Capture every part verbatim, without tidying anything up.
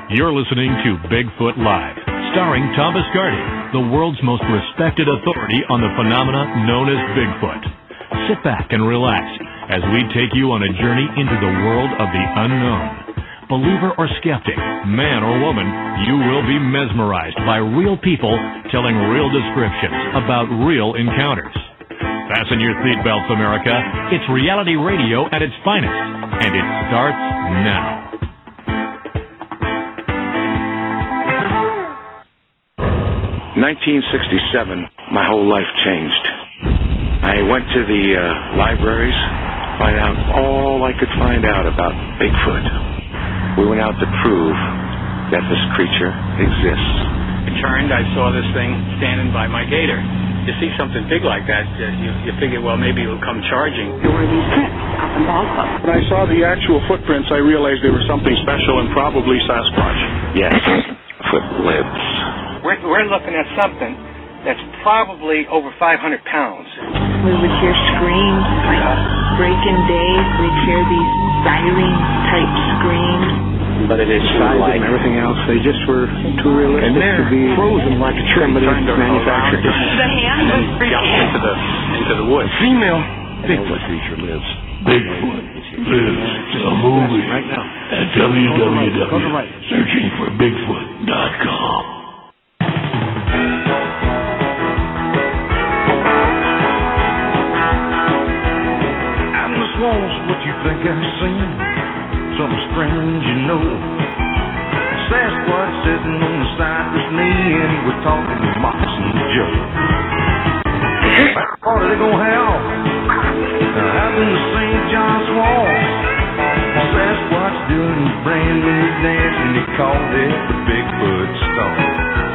You're listening to Bigfoot Live, starring Tom Biscardi, the world's most respected authority on the phenomena known as Bigfoot. Sit back and relax as we take you on a journey into the world of the unknown. Believer or skeptic, man or woman, you will be mesmerized by real people telling real descriptions about real encounters. Fasten your seatbelts, America. It's reality radio at its finest, and it starts now. nineteen sixty-seven, my whole life changed. I went to the uh, libraries, find out all I could find out about Bigfoot. We went out to prove that this creature exists. I turned, I saw this thing standing by my gator. You see something big like that, you, you figure, well, maybe it'll come charging. There were these prints up in Ball Club. When I saw the actual footprints, I realized they were something special and probably Sasquatch. Yes, foot lives. We're, we're looking at something that's probably over five hundred pounds. We would hear screams like breaking day. We'd hear these siren-type screams. But it is Size like and everything else, they just were too realistic to be frozen like a tree. somebody manufactured. The hand was Jump into the into the woods. Female Bigfoot creature lives. Bigfoot lives. The movie right now. at w w w searching for bigfoot dot com. What you think I've seen? Something strange, you know. Sasquatch sitting on the cypress knee, and he was talking to Moxie Joe. What are they gonna have? Now, out in the Saint John's Wall, Sasquatch doing his brand new dance, and he called it the Bigfoot Stone.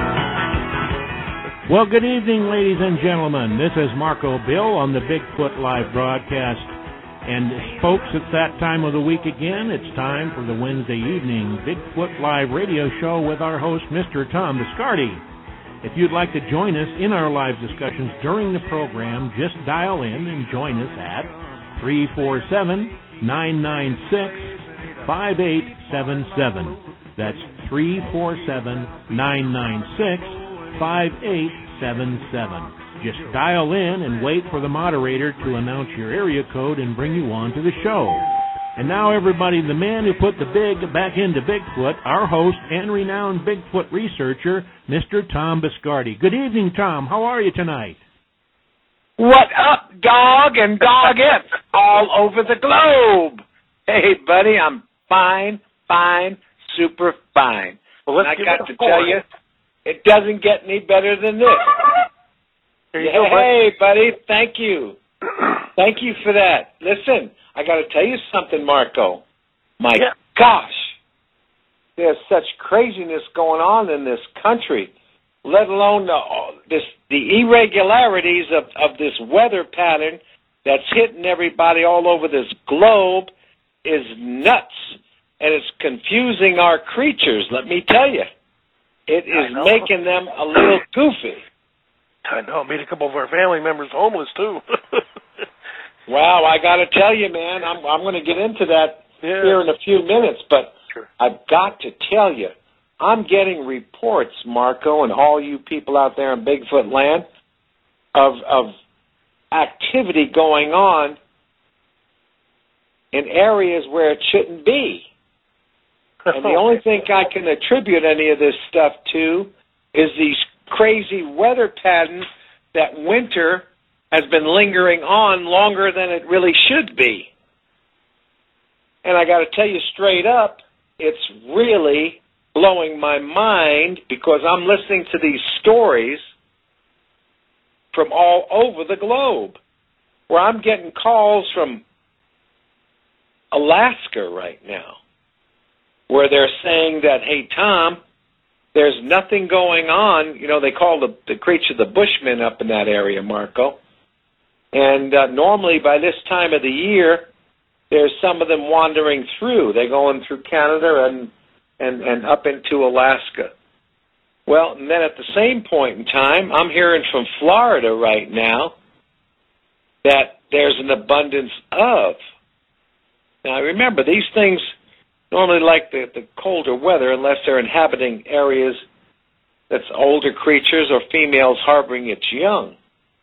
Well, good evening, ladies and gentlemen. This is Marco Bill on the Bigfoot Live broadcast. And folks, it's that time of the week again. It's time for the Wednesday evening Bigfoot Live radio show with our host, Mister Tom Biscardi. If you'd like to join us in our live discussions during the program, just dial in and join us at three four seven, nine nine six, five eight seven seven. That's three four seven, nine nine six, five eight seven seven. Just dial in and wait for the moderator to announce your area code and bring you on to the show. And now, everybody, the man who put the big back into Bigfoot, our host and renowned Bigfoot researcher, Mister Tom Biscardi. Good evening, Tom. How are you tonight? What up, dog and doggette all over the globe? Hey, buddy, I'm fine, fine, super fine. Well, let's and I give got it a to four. tell you, it doesn't get any better than this. Here you hey, go, hey, buddy, thank you. Thank you for that. Listen, I got to tell you something, Marco. My yeah. gosh, there's such craziness going on in this country, let alone the, this, the irregularities of, of this weather pattern that's hitting everybody all over this globe is nuts, and it's confusing our creatures, let me tell you. It is making them a little goofy. I know. Made a couple of our family members homeless, too. Wow, I got to tell you, man, I'm I'm going to get into that yeah. here in a few minutes, but sure. I've got to tell you, I'm getting reports, Marco, and all you people out there in Bigfoot land, of of activity going on in areas where it shouldn't be. And the only thing I can attribute any of this stuff to is these crazy weather patterns that winter has been lingering on longer than it really should be. And I got to tell you straight up, it's really blowing my mind because I'm listening to these stories from all over the globe, where I'm getting calls from Alaska right now, where they're saying that, hey, Tom, there's nothing going on. You know, they call the, the creature the Bushmen up in that area, Marco. And uh, normally by this time of the year, there's some of them wandering through. They're going through Canada and, and, and up into Alaska. Well, and then at the same point in time, I'm hearing from Florida right now that there's an abundance of. Now, remember, these things normally like the, the colder weather unless they're inhabiting areas that's older creatures or females harboring its young.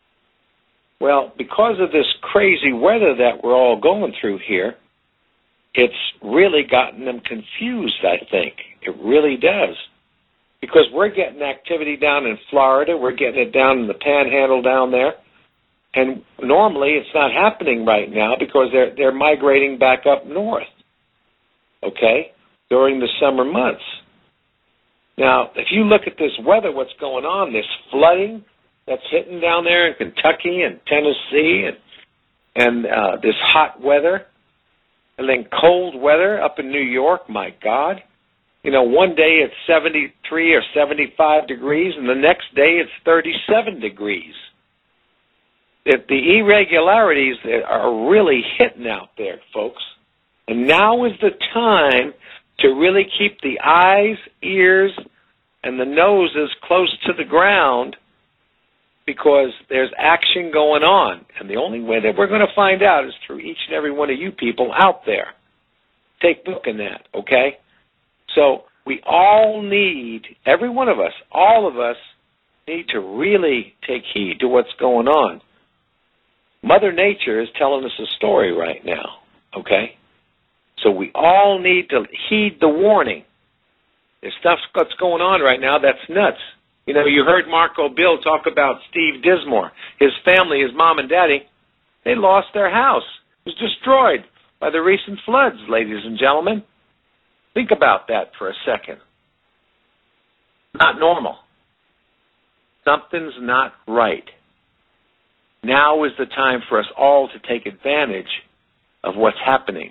Well, because of this crazy weather that we're all going through here, it's really gotten them confused, I think. It really does. Because we're getting activity down in Florida, we're getting it down in the Panhandle down there, and normally it's not happening right now because they're they're migrating back up north, okay, during the summer months. Now, if you look at this weather, what's going on, this flooding that's hitting down there in Kentucky and Tennessee, and, and uh, this hot weather, and then cold weather up in New York, my God. You know, one day it's seventy-three or seventy-five degrees, and the next day it's thirty-seven degrees. If the irregularities are really hitting out there, folks. And now is the time to really keep the eyes, ears, and the noses close to the ground because there's action going on. And the only way that we're going to find out is through each and every one of you people out there. Take book in that, okay? So we all need, every one of us, all of us, need to really take heed to what's going on. Mother Nature is telling us a story right now, okay? So we all need to heed the warning. There's stuff that's going on right now that's nuts. You know, you heard Marco Bill talk about Steve Dismore. His family, his mom and daddy, they lost their house. It was destroyed by the recent floods, ladies and gentlemen. Think about that for a second. Not normal. Something's not right. Now is the time for us all to take advantage of what's happening.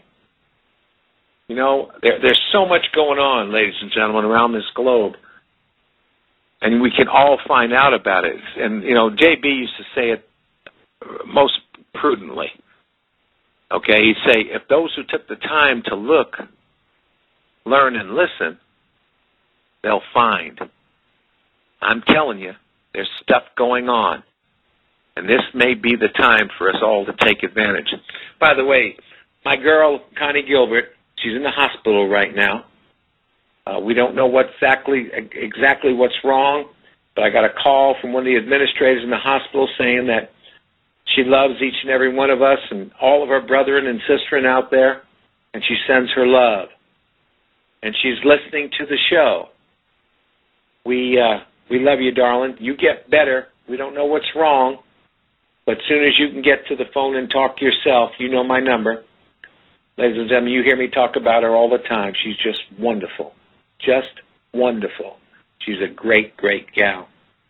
You know, there, there's so much going on, ladies and gentlemen, around this globe. And we can all find out about it. And, you know, J B used to say it most prudently. Okay, he'd say, if those who took the time to look, learn, and listen, they'll find. I'm telling you, there's stuff going on. And this may be the time for us all to take advantage. By the way, my girl, Connie Gilbert, she's in the hospital right now. Uh, we don't know what exactly exactly what's wrong, but I got a call from one of the administrators in the hospital saying that she loves each and every one of us and all of our brethren and sistren out there, and she sends her love. And she's listening to the show. We uh, we love you, darling. You get better. We don't know what's wrong, but as soon as you can get to the phone and talk yourself, you know my number. Ladies and gentlemen, you hear me talk about her all the time. She's just wonderful. Just wonderful. She's a great, great gal.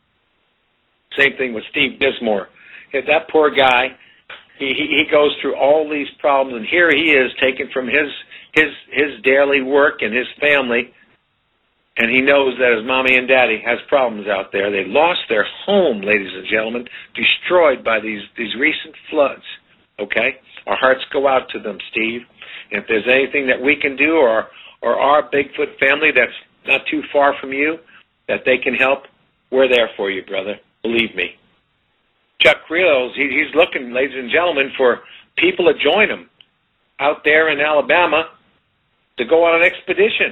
Same thing with Steve Dismore. That poor guy, he, he goes through all these problems, and here he is taken from his, his, his daily work and his family, and he knows that his mommy and daddy has problems out there. They lost their home, ladies and gentlemen, destroyed by these, these recent floods, okay? Our hearts go out to them, Steve. And if there's anything that we can do, or or our Bigfoot family that's not too far from you, that they can help, we're there for you, brother. Believe me. Chuck Reels, he, he's looking, ladies and gentlemen, for people to join him out there in Alabama to go on an expedition.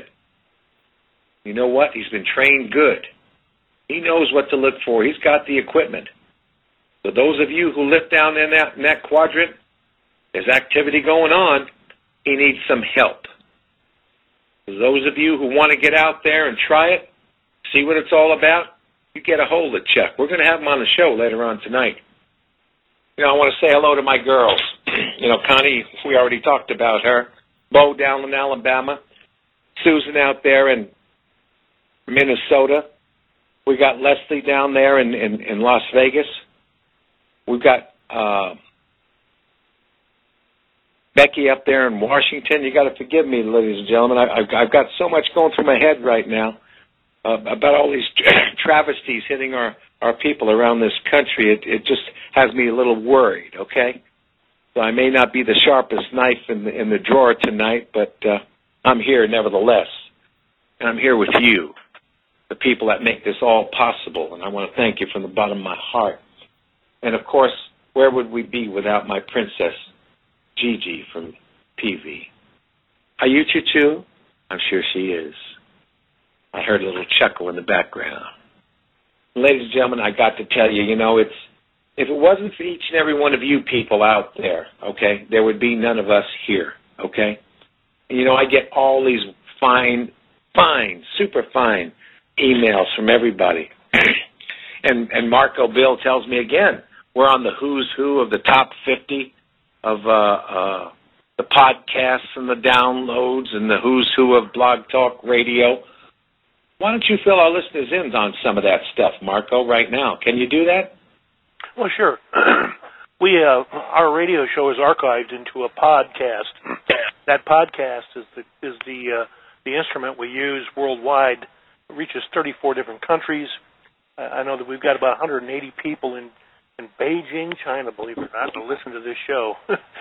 You know what? He's been trained good. He knows what to look for. He's got the equipment. So those of you who live down in that, in that quadrant, there's activity going on. He needs some help. For those of you who want to get out there and try it, see what it's all about, you get a hold of Chuck. We're going to have him on the show later on tonight. You know, I want to say hello to my girls. You know, Connie, we already talked about her. Bo down in Alabama. Susan out there in Minnesota. We got Leslie down there in, in, in Las Vegas. We've got uh, Becky up there in Washington. You got to forgive me, ladies and gentlemen. I, I've, I've got so much going through my head right now uh, about all these travesties hitting our, our people around this country. It, it just has me a little worried, okay? So I may not be the sharpest knife in the, in the drawer tonight, but uh, I'm here nevertheless. And I'm here with you, the people that make this all possible. And I want to thank you from the bottom of my heart. And, of course, where would we be without my princess, Gigi from P V? Are you too? I'm sure she is. I heard a little chuckle in the background. Ladies and gentlemen, I got to tell you, you know, it's if it wasn't for each and every one of you people out there, okay, there would be none of us here, okay? And, you know, I get all these fine, fine, super fine emails from everybody. and and Marco Bill tells me again, we're on the who's who of the top fifty of uh, uh, the podcasts and the downloads and the who's who of Blog Talk Radio. Why don't you fill our listeners in on some of that stuff, Marco, right now? Can you do that? Well, sure. we uh, our radio show is archived into a podcast. That podcast is the is the uh, the instrument we use worldwide. It reaches thirty-four different countries. Uh, I know that we've got about one hundred eighty people in, in Beijing, China, believe it or not, to listen to this show,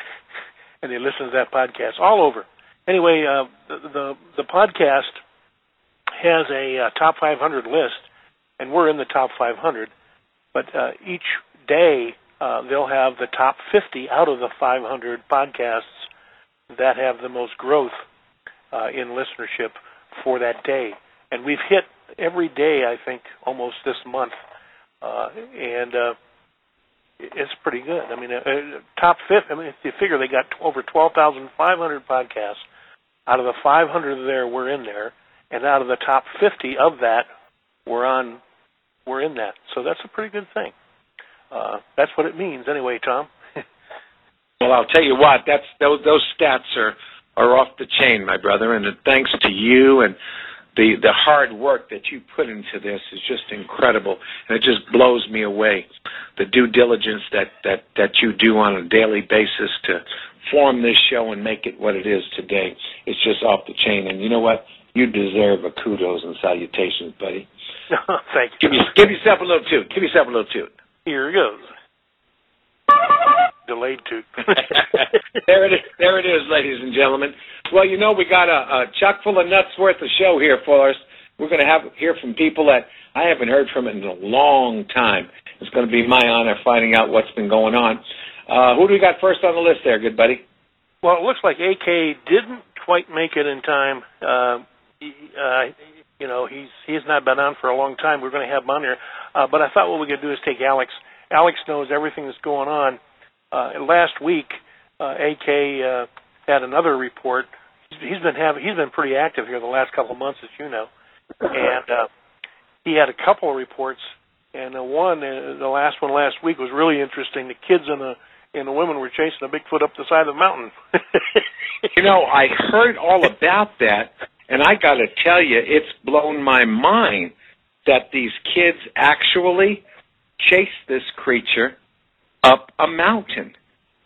and they listen to that podcast all over. Anyway, uh, the, the the podcast has a uh, top five hundred list, and we're in the top five hundred. But uh, each day uh, they'll have the top fifty out of the five hundred podcasts that have the most growth uh, in listenership for that day. And we've hit every day, I think, almost this month, uh, and uh, it's pretty good. I mean, uh, top fifty. I mean, if you figure they got over twelve thousand five hundred podcasts, out of the five hundred there, we're in there. And out of the top fifty of that, we're on, we're in that. So that's a pretty good thing. Uh, that's what it means, anyway, Tom. Well, I'll tell you what. That's those those stats are are off the chain, my brother. And thanks to you and the the hard work that you put into this is just incredible, and it just blows me away. The due diligence that that that you do on a daily basis to form this show and make it what it is today is just off the chain. And you know what? You deserve a kudos and salutations, buddy. Thank you. Give, you. give yourself a little toot. Give yourself a little toot. Here it goes. Delayed toot. there it is. There it is, ladies and gentlemen. Well, you know, we got a, a chock full of nuts worth of show here for us. We're going to have hear from people that I haven't heard from in a long time. It's going to be my honor finding out what's been going on. Uh, who do we got first on the list there, good buddy? Well, it looks like A K didn't quite make it in time. Uh, uh, you know, he's he's not been on for a long time. We're going to have him on here. Uh, but I thought what we could do is take Alex. Alex knows everything that's going on. Uh, last week, uh, A K uh, had another report. He's been having he's been pretty active here the last couple of months, as you know, and uh, he had a couple of reports. And the one, uh, the last one last week was really interesting. The kids and the and the women were chasing a Bigfoot up the side of the mountain. You know, I heard all about that, and I got to tell you, it's blown my mind that these kids actually chased this creature up a mountain.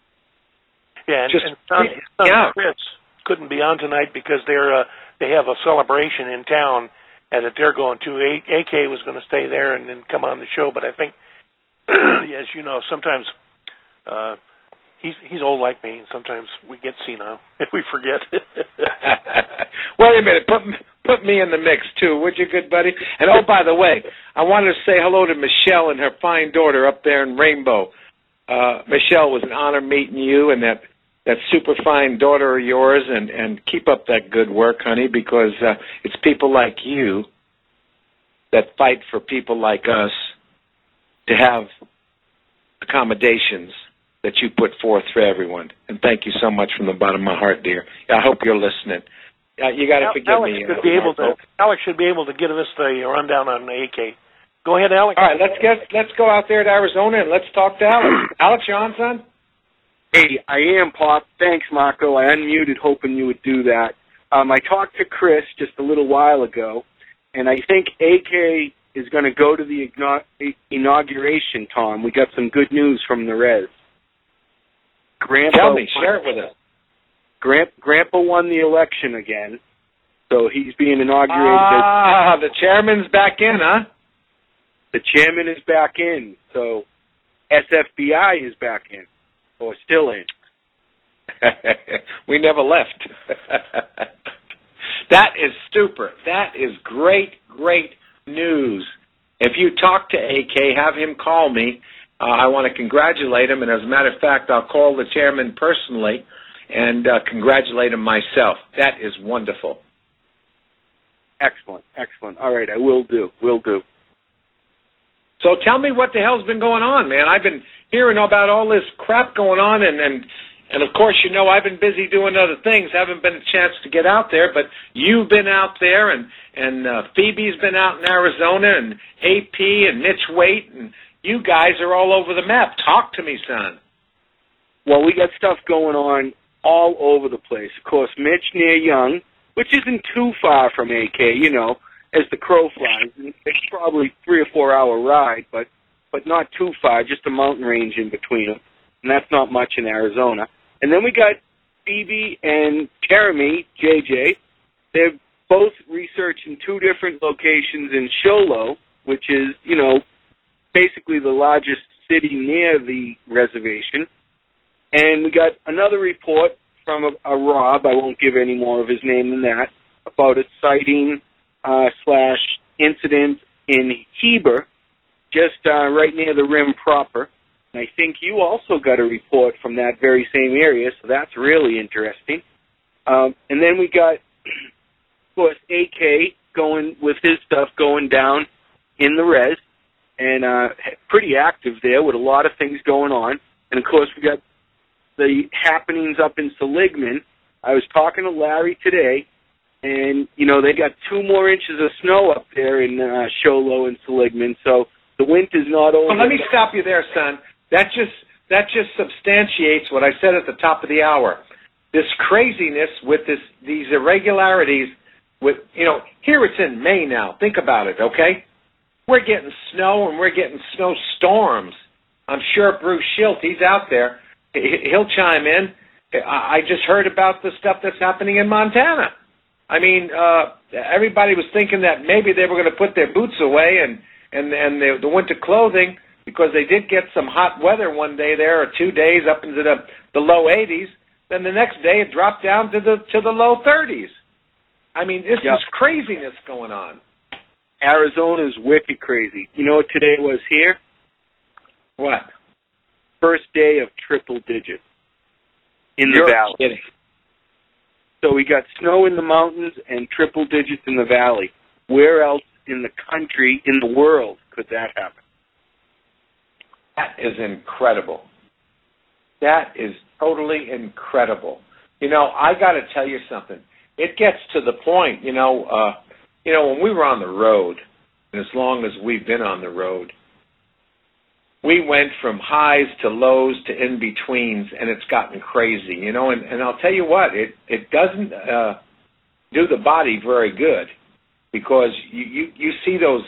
Yeah, and, Just, and son, his son yeah. Chris couldn't be on tonight because they're uh, they have a celebration in town and that they're going to. A K was going to stay there and then come on the show, but I think, as you know, sometimes uh, he's he's old like me, and sometimes we get senile if we forget. Wait a minute, put put me in the mix too, would you, good buddy? And oh, by the way, I wanted to say hello to Michelle and her fine daughter up there in Rainbow. Uh, Michelle, it was an honor meeting you and that. that super fine daughter of yours, and, and keep up that good work, honey, because uh, it's people like you that fight for people like us to have accommodations that you put forth for everyone. And thank you so much from the bottom of my heart, dear. I hope you're listening. Uh, you got to forgive Alex me. Should be able to, Alex should be able to give us the rundown on A K. Go ahead, Alex. All right, let's get let's go out there to Arizona and let's talk to Alex. Alex, you on, son? Hey, I am, Pop. Thanks, Marco. I unmuted hoping you would do that. Um, I talked to Chris just a little while ago, and I think A K is going to go to the inauguration, Tom. We got some good news from the Res. Grandpa Tell me, share it with us. Grand, Grandpa won the election again, so he's being inaugurated. Ah, the chairman's back in, huh? The chairman is back in, so S F B I is back in. Or still in. We never left. That is super. That is great, great news. If you talk to A K, have him call me. Uh, I want to congratulate him, and as a matter of fact, I'll call the chairman personally and uh, congratulate him myself. That is wonderful. Excellent, excellent. All right, I will do, will do. So tell me what the hell's been going on, man. I've been hearing about all this crap going on, and, and, and of course, you know, I've been busy doing other things. Haven't been a chance to get out there, but you've been out there, and, and uh, Phoebe's been out in Arizona, and A P and Mitch Waite, and you guys are all over the map. Talk to me, son. Well, we got stuff going on all over the place. Of course, Mitch near Young, which isn't too far from A K, you know, as the crow flies. It's probably three or four hour ride, but but not too far, just a mountain range in between them. And that's not much in Arizona. And then we got Phoebe and Jeremy, J J. They're both researching two different locations in Show Low, which is, you know, basically the largest city near the reservation. And we got another report from a, a Rob, I won't give any more of his name than that, about a sighting uh, slash incident in Heber, just uh, right near the rim proper. And I think you also got a report from that very same area, so that's really interesting. Um, and then we got, of course, A K going with his stuff going down in the res, and uh, pretty active there with a lot of things going on. And, of course, we got the happenings up in Seligman. I was talking to Larry today, and, you know, they got two more inches of snow up there in uh, Show Low and Seligman, so the winter's not over. Well, let me stop you there, son. That just that just substantiates what I said at the top of the hour. This craziness with this these irregularities with, you know, here it's in May now. Think about it, okay? We're getting snow and we're getting snowstorms. I'm sure Bruce Schilt, he's out there. He'll chime in. I just heard about the stuff that's happening in Montana. I mean, uh, everybody was thinking that maybe they were going to put their boots away and, and, and the, the winter clothing, because they did get some hot weather one day there, or two days up into the, the low eighties. Then the next day it dropped down to the to the low thirties. I mean, this yep. is craziness going on. Arizona's wicked crazy. You know what today was here? What? First day of triple digits in the You're valley. Kidding. So we got snow in the mountains and triple digits in the valley. Where else in the country, in the world, could that happen? That is incredible. That is totally incredible. You know, I got to tell you something. It gets to the point, you know, uh, you know, when we were on the road, and as long as we've been on the road, we went from highs to lows to in-betweens, and it's gotten crazy, you know. And, and I'll tell you what, it, it doesn't uh, do the body very good, because you, you, you see those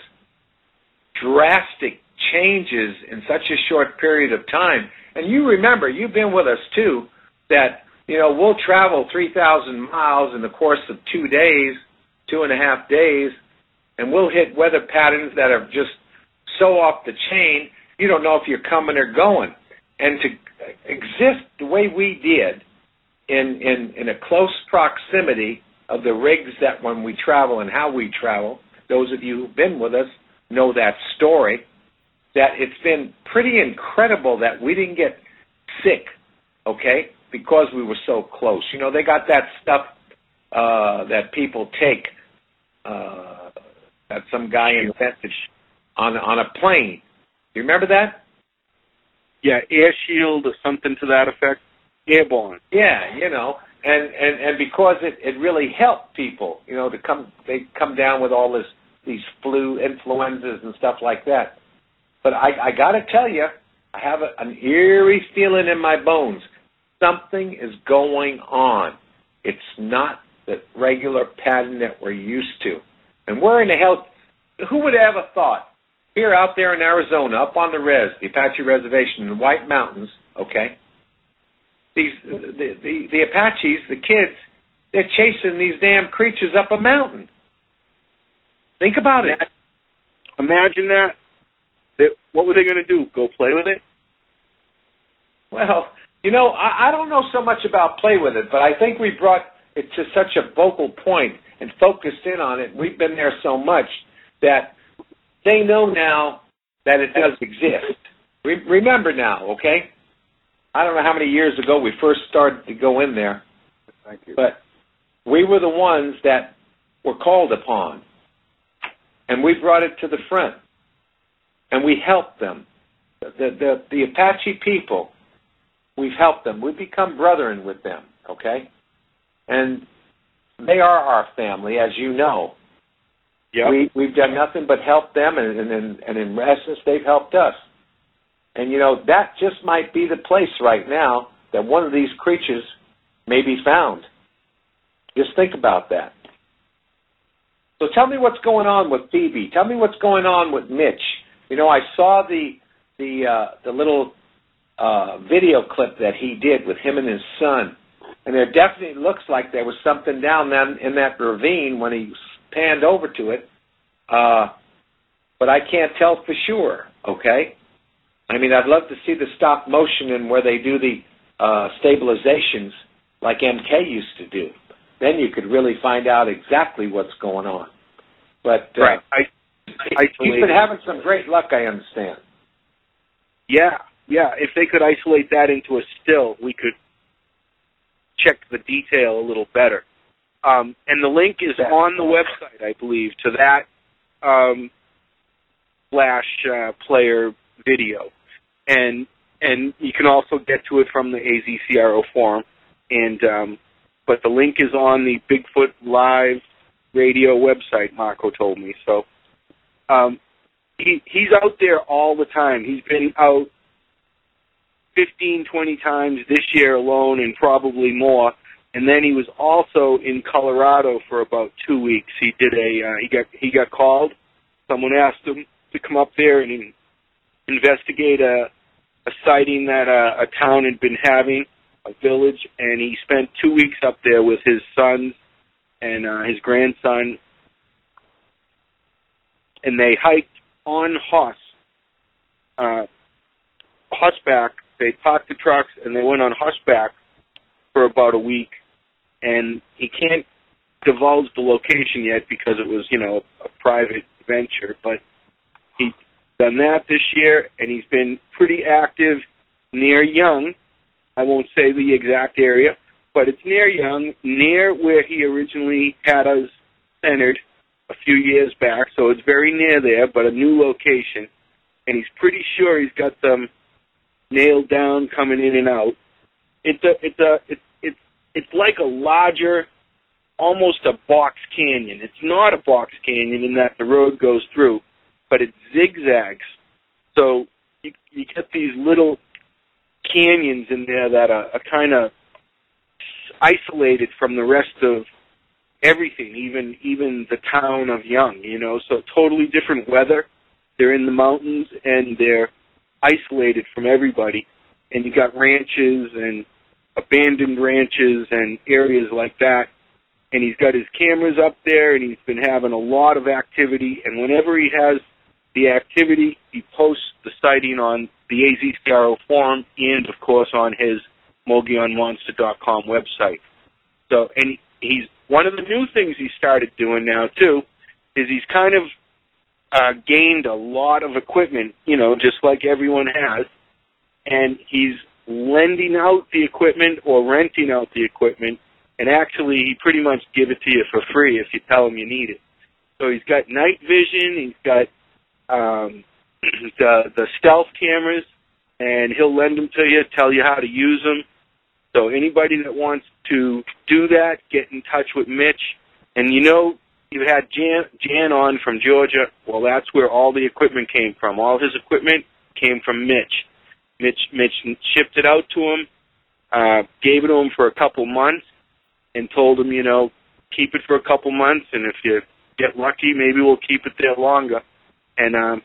drastic changes in such a short period of time. And you remember, you've been with us too, that, you know, we'll travel three thousand miles in the course of two days, two and a half days, and we'll hit weather patterns that are just so off the chain, you don't know if you're coming or going. And to exist the way we did in, in, in a close proximity of the rigs that when we travel and how we travel, those of you who've been with us know that story, that it's been pretty incredible that we didn't get sick, okay, because we were so close. You know, they got that stuff uh, that people take uh, that some guy invented on, on a plane. You remember that? Yeah, Air Shield or something to that effect. Airborne. Yeah, you know, and, and, and because it, it really helped people, you know, to come, they come down with all this, these flu, influenzas and stuff like that. But I, I got to tell you, I have a, an eerie feeling in my bones. Something is going on. It's not the regular pattern that we're used to. And we're in a health, who would have ever thought, here out there in Arizona, up on the res, the Apache Reservation in the White Mountains, okay, these the, the, the Apaches, the kids, they're chasing these damn creatures up a mountain. Think about it. Imagine that. What were they going to do, go play with it? Well, you know, I, I don't know so much about play with it, but I think we brought it to such a vocal point and focused in on it. We've been there so much that they know now that it does exist. Re- remember now, okay? I don't know how many years ago we first started to go in there, Thank you. but we were the ones that were called upon. and we brought it to the front, and we helped them. The, the, the Apache people, we've helped them. We've become brethren with them, okay? And they are our family, as you know. Yep. We, we've done nothing but help them, and, and, and in essence, they've helped us. And, you know, that just might be the place right now that one of these creatures may be found. Just think about that. So tell me what's going on with Phoebe. Tell me what's going on with Mitch. You know, I saw the the uh, the little uh, video clip that he did with him and his son, and there definitely looks like there was something down then in that ravine when he panned over to it, uh, but I can't tell for sure, okay? I mean, I'd love to see the stop motion and where they do the uh, stabilizations like M K used to do. Then you could really find out exactly what's going on. But uh, right. I, I he's been having some great luck, I understand. Yeah, yeah. If they could isolate that into a still, we could check the detail a little better. Um, and the link is on the website, I believe, to that um, Flash uh, player video. And and you can also get to it from the A Z C R O forum. And um, but the link is on the Bigfoot Live radio website, Marco told me. So um, he he's out there all the time. He's been out fifteen, twenty times this year alone, and probably more. And then he was also in Colorado for about two weeks. He did a uh, he got he got called. Someone asked him to come up there and in, investigate a, a sighting that a, a town had been having, a village, and he spent two weeks up there with his sons and uh, his grandson, and they hiked on horse, uh, horseback. They parked the trucks and they went on horseback for about a week, and he can't divulge the location yet because it was, you know, a private venture, but he's done that this year, and he's been pretty active near Young. I won't say the exact area, but it's near Young, near where he originally had us centered a few years back, so it's very near there, but a new location, and he's pretty sure he's got them nailed down coming in and out. It's a, it's a, it's, it's, it's like a larger, almost a box canyon. It's not a box canyon in that the road goes through, but it zigzags. So you, you get these little canyons in there that are, are kind of isolated from the rest of everything, even even the town of Young, you know. So totally different weather. They're in the mountains and they're isolated from everybody. And you got ranches and abandoned ranches and areas like that. And he's got his cameras up there, and he's been having a lot of activity. And whenever he has the activity, he posts the sighting on the A Z C R O forum and, of course, on his Mogollon Monster dot com website. So, and he's one of the new things he started doing now, too, is he's kind of uh, gained a lot of equipment, you know, just like everyone has. And he's lending out the equipment or renting out the equipment, and actually he pretty much give it to you for free if you tell him you need it. So he's got night vision, he's got um, the, the stealth cameras, and he'll lend them to you, tell you how to use them. So anybody that wants to do that, get in touch with Mitch. And you know, you had Jan, Jan on from Georgia. Well, that's where all the equipment came from. All his equipment came from Mitch. Mitch, Mitch shipped it out to him, uh, gave it to him for a couple months, and told him, you know, keep it for a couple months, and if you get lucky, maybe we'll keep it there longer. And, um,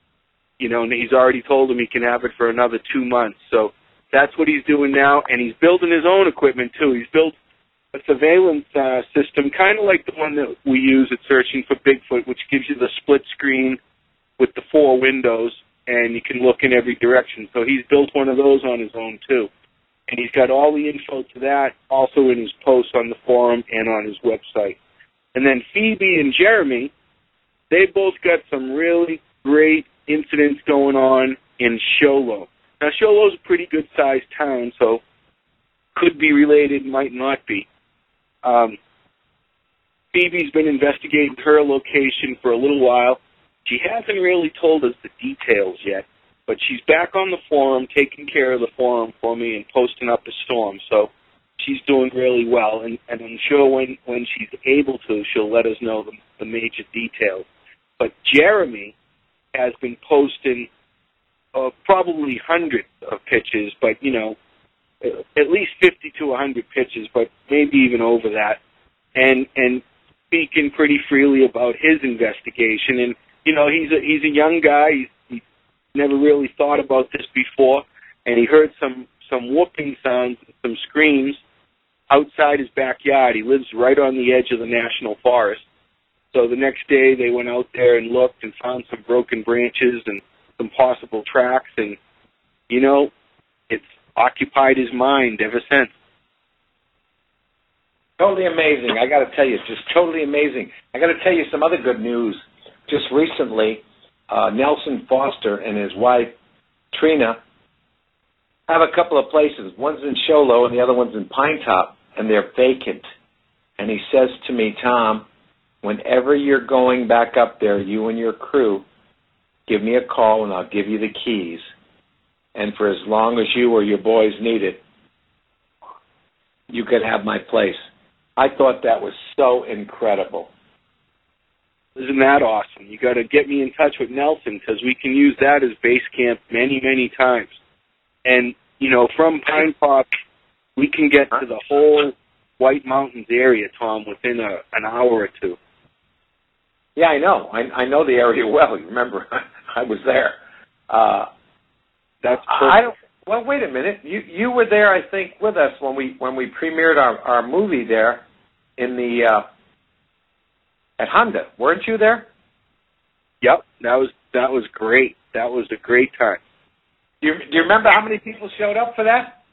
you know, and he's already told him he can have it for another two months. So that's what he's doing now, and he's building his own equipment, too. He's built a surveillance uh, system, kind of like the one that we use at Searching for Bigfoot, which gives you the split screen with the four windows, and you can look in every direction. So he's built one of those on his own, too. And he's got all the info to that also in his posts on the forum and on his website. And then Phoebe and Jeremy, they both got some really great incidents going on in Show Low. Now, Show Low's a pretty good-sized town, so could be related, might not be. Um, Phoebe's been investigating her location for a little while. She hasn't really told us the details yet, but she's back on the forum, taking care of the forum for me and posting up a storm. So she's doing really well, and, and I'm sure when, when she's able to, she'll let us know the, the major details. But Jeremy has been posting uh, probably hundreds of pitches, but, you know, at least fifty to one hundred pitches, but maybe even over that, and and speaking pretty freely about his investigation. And, you know, he's a, he's a young guy. He's, he's never really thought about this before, and he heard some, some whooping sounds, some screams outside his backyard. He lives right on the edge of the National Forest. So the next day they went out there and looked and found some broken branches and some possible tracks, and, you know, it's occupied his mind ever since. Totally amazing. I got to tell you, it's just totally amazing. I got to tell you some other good news. Just recently, uh, Nelson Foster and his wife, Trina, have a couple of places. One's in Show Low and the other one's in Pine Top, and they're vacant. And he says to me, Tom, whenever you're going back up there, you and your crew, give me a call and I'll give you the keys. And for as long as you or your boys need it, you can have my place. I thought that was so incredible. Isn't that awesome? You got to get me in touch with Nelson, because we can use that as base camp many, many times. And, you know, from Pine Top, we can get to the whole White Mountains area, Tom, within a, an hour or two. Yeah, I know. I, I know the area well. Remember, I was there. Uh, That's perfect. I don't. Well, wait a minute. You you were there, I think, with us when we when we premiered our, our movie there in the uh, at Honda. Weren't you there? Yep, that was that was great. That was a great time. Do you, do you remember how many people showed up for that?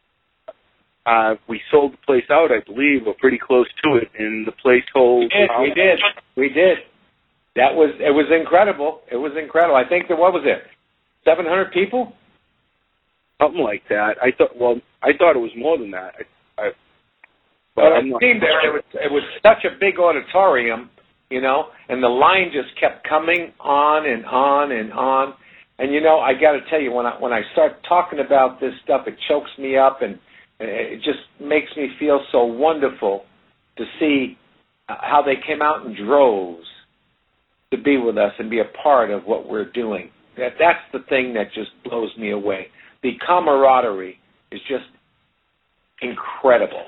Uh, we sold the place out, I believe, or pretty close to it, and the place holds. We did. We did. We did. That was it. Was incredible. It was incredible. I think that what was it? Seven hundred people. Something like that. I thought. Well, I thought it was more than that. I, I, but well, I'm it not seemed there. It was. It was such a big auditorium, you know, and the line just kept coming on and on and on. And you know, I got to tell you, when I when I start talking about this stuff, it chokes me up, and it just makes me feel so wonderful to see how they came out in droves to be with us and be a part of what we're doing. That that's the thing that just blows me away. The camaraderie is just incredible.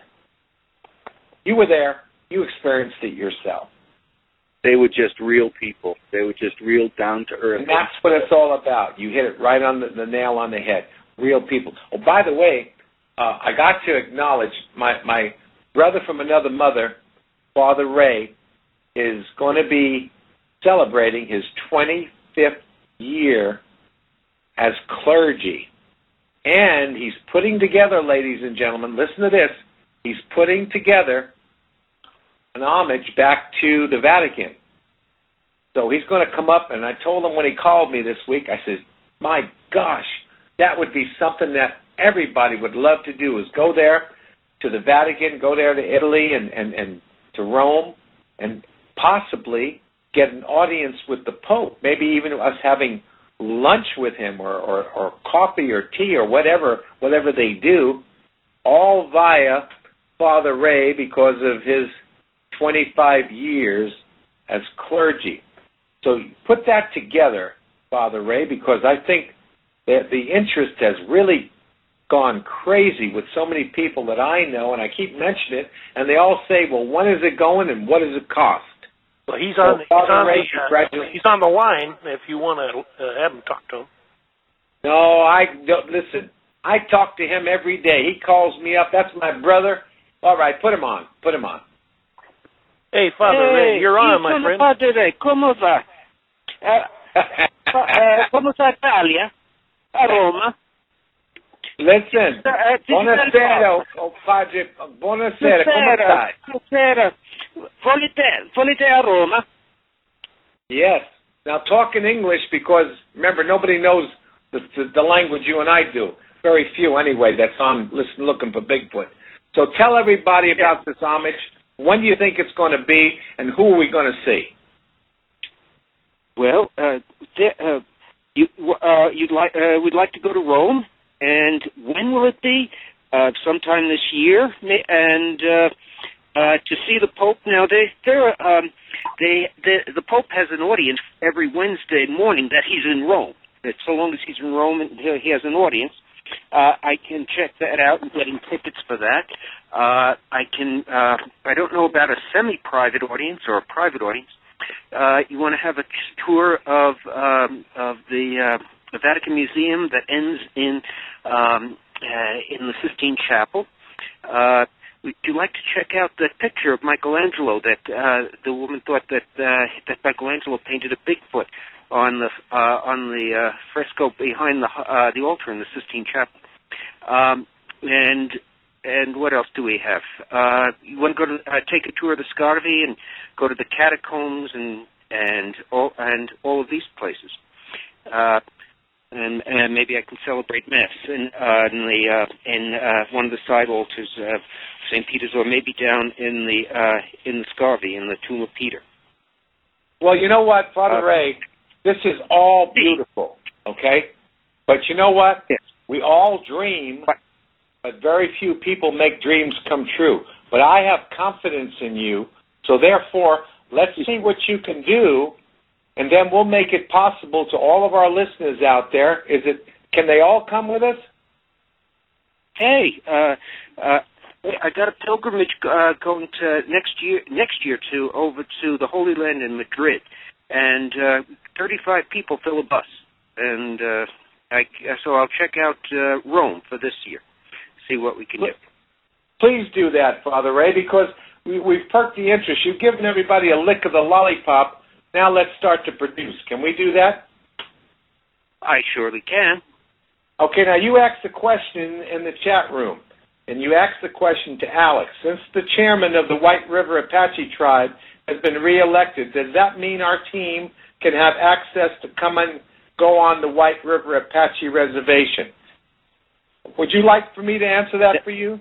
You were there. You experienced it yourself. They were just real people. They were just real down-to-earth. And that's what it's all about. You hit it right on the, the nail on the head. Real people. Oh, by the way, uh, I got to acknowledge my, my brother from another mother, Father Ray, is going to be celebrating his twenty-fifth year as clergy. And he's putting together, ladies and gentlemen, listen to this, he's putting together an homage back to the Vatican. So he's going to come up, and I told him when he called me this week, I said, my gosh, that would be something that everybody would love to do, is go there to the Vatican, go there to Italy and, and, and to Rome, and possibly get an audience with the Pope, maybe even us having lunch with him or, or, or coffee or tea or whatever, whatever they do, all via Father Ray because of his twenty-five years as clergy. So put that together, Father Ray, because I think that the interest has really gone crazy with so many people that I know, and I keep mentioning it, and they all say, well, when is it going and what does it cost? Well, he's on, so, he's, on Ray, the, uh, he's on the line if you want to uh, have him talk to him. No, I don't. Listen, I talk to him every day. He calls me up. That's my brother. All right, put him on. Put him on. Hey, Father hey, Ray, you're on, my friend. Padre Ray, come va? Eh, eh, come sta Italia? A Roma? Listen, eh, buonasera, oh, Padre, buonasera, come stai? Buonasera. Volete, volete a Roma? Yes. Now talk in English because, remember, nobody knows the, the, the language you and I do. Very few, anyway, that's on listen, looking for Bigfoot. So tell everybody about this homage, When do you think it's going to be, and who are we going to see? Well, uh, th- uh, you, uh, you'd like, uh, we'd like to go to Rome, and when will it be? Uh, sometime this year, and uh, uh, to see the Pope. Now, they, they're, um, they, they, the Pope has an audience every Wednesday morning that he's in Rome. That so long as he's in Rome, and he has an audience. Uh, I can check that out and get him tickets for that. Uh, I can. Uh, I don't know about a semi-private audience or a private audience. Uh, you want to have a tour of um, of the, uh, the Vatican Museum that ends in um, uh, in the Sistine Chapel. Uh, would you like to check out that picture of Michelangelo that uh, the woman thought that uh, that Michelangelo painted a Bigfoot on the uh, on the uh, fresco behind the uh, the altar in the Sistine Chapel? Um, and and what else do we have? Uh, you want to go to uh, take a tour of the Scarvi and go to the catacombs and and all and all of these places. Uh, and, and maybe I can celebrate Mass in, uh, in the uh, in uh, one of the side altars of Saint Peter's, or maybe down in the uh, in the Scarvi in the Tomb of Peter. Well, you know what, Father Uh, Ray, this is all beautiful, okay? But you know what? Yes. We all dream, but very few people make dreams come true. But I have confidence in you, so therefore, let's see what you can do, and then we'll make it possible to all of our listeners out there. Is it? Can they all come with us? Hey, uh, uh, I got a pilgrimage uh, going to next year. Next year to over to the Holy Land in Madrid, and uh, thirty-five people fill a bus, and uh, I, so I'll check out uh, Rome for this year. See what we can do. Please do that, Father Ray, because we, we've perked the interest. You've given everybody a lick of the lollipop. Now let's start to produce. Can we do that? I surely can. Okay, now you asked the question in the chat room, and you asked the question to Alex. Since the chairman of the White River Apache tribe has been reelected, does that mean our team can have access to come and go on the White River Apache reservation? Would you like for me to answer that for you?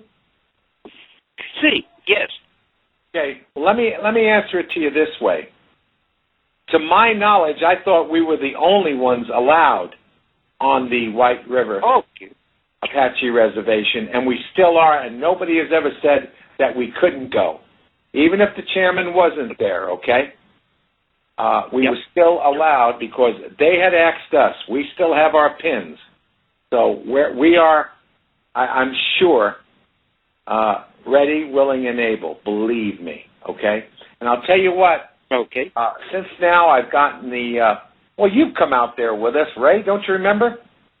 See, yes. Okay, well, let me let me answer it to you this way. To my knowledge, I thought we were the only ones allowed on the White River oh. Apache reservation, and we still are, and nobody has ever said that we couldn't go, even if the chairman wasn't there, okay? Uh, we yep. were still allowed because they had asked us. We still have our pins. So we're, we are, I, I'm sure, uh, ready, willing, and able, believe me, okay? And I'll tell you what, okay. Uh, since now I've gotten the, uh, well, you've come out there with us, Ray, don't you remember?